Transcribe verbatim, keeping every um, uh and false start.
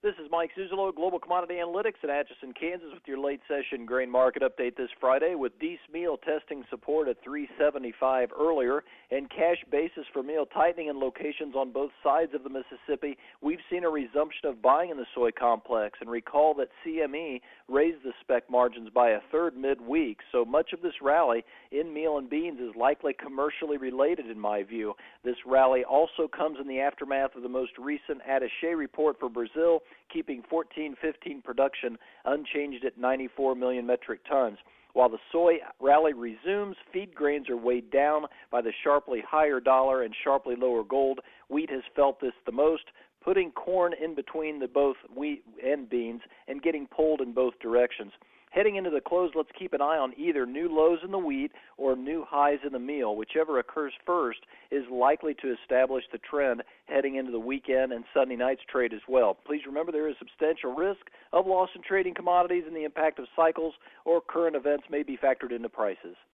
This is Mike Zuzolo, Global Commodity Analytics at Atchison, Kansas, with your late session grain market update this Friday, with Dees meal testing support at three seventy-five earlier, and cash basis for meal tightening in locations on both sides of the Mississippi. We've seen a resumption of buying in the soy complex, and recall that C M E raised the spec margins by a third midweek, so much of this rally in meal and beans is likely commercially related in my view. This rally also comes in the aftermath of the most recent attaché report for Brazil, keeping fourteen fifteen production unchanged at ninety-four million metric tons. While the soy rally resumes, feed grains are weighed down by the sharply higher dollar and sharply lower gold. Wheat has felt this the most, putting corn in between the both wheat and beans and getting pulled in both directions. Heading into the close, let's keep an eye on either new lows in the wheat or new highs in the meal. Whichever occurs first is likely to establish the trend heading into the weekend and Sunday night's trade as well. Please remember there is substantial risk of loss in trading commodities, and the impact of cycles or current events may be factored into prices.